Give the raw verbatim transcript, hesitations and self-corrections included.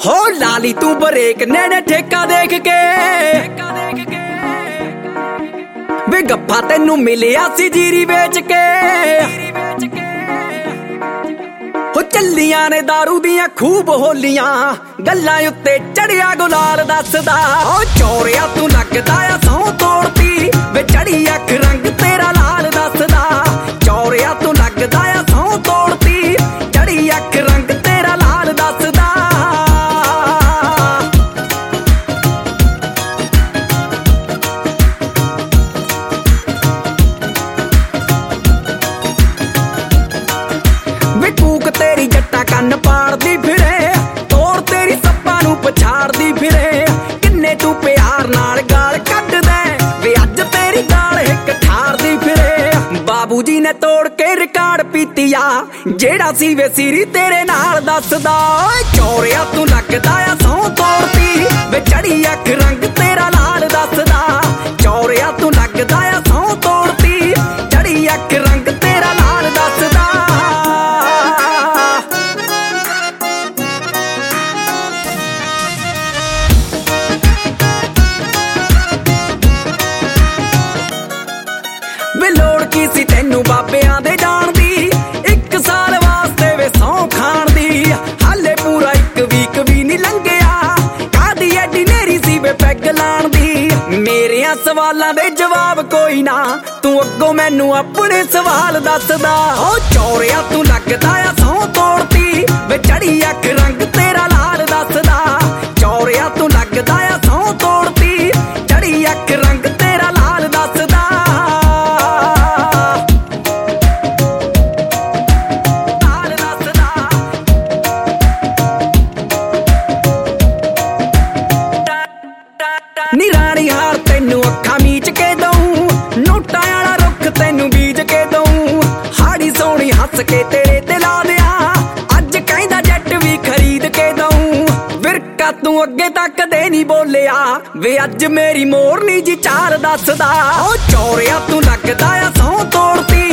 हो लाली तू ब्रेक नेने ठेका देख के वे गप्पा तेनू मिलिया सी जीरी बेच के हो चलियां ने दारू दियां खूब होलियां गल्लां उत्ते चढ़िया गुलाल दसदा ओ चोरिया तू लगदा आ सौ तोड़ती वे चढ़ी अख रंग तेरा लाल दसदा चोरिया तू लगदा आ सौ तोड़ती चढ़ी अख रंग तेरा लाल दसदा वे कूक तेरी जट्टा कन्न पाड़दी फिरे तोड़ तेरी सप्पा नू पछाड़दी फिरे किन्ने तू प्यार नाल गाल कड्ड दे वे अज तेरी गाल हिक ठारदी फिरे बाबू जी ने तोड़ के रिकार्ड पीतिया जेड़ा सी वे सीरी तेरे नाल दसदा चोरिया तू लगदा आ सौ तोड़ती वे चढ़ी अख रंग तेरा लाल दसदा चोरिया तू लगदा आ सौ तोड़ती चढ़ी अख रंग तेरा लाल दसदा वे लोड़ की सी तेनू बाबियां दे जान दी एक साल वास्ते वे सौ खान दी हाले पूरा एक वीक भी नहीं लंघिया कादी एडी नेरी सी वे पैग लाण दी मेरियां सवालां दे जवाब कोई ना तू अग्गों मैनू अपने सवाल दसदा ओ चोरिया तू लगदा आ सौ तोड़ती वे चढ़ी अख रंग तेरा लाल दसदा चोरिया तू लगदा आ सौ तोड़ती चढ़ी अख रंग तेरा लाल दसदा नी रानी हार तेनू अखा मीच के दऊं नोटा आला रुख तेनू बीज के दऊं हाड़ी सोनी हस के तेरे ते ला दिया अज कहंदा जट भी खरीद के दऊं विरका तू अगे तक दे नहीं बोलिया वे अज मेरी मोरनी जी चाल दसदा ओ चोरिया तू लगदा आ सौ तोड़ती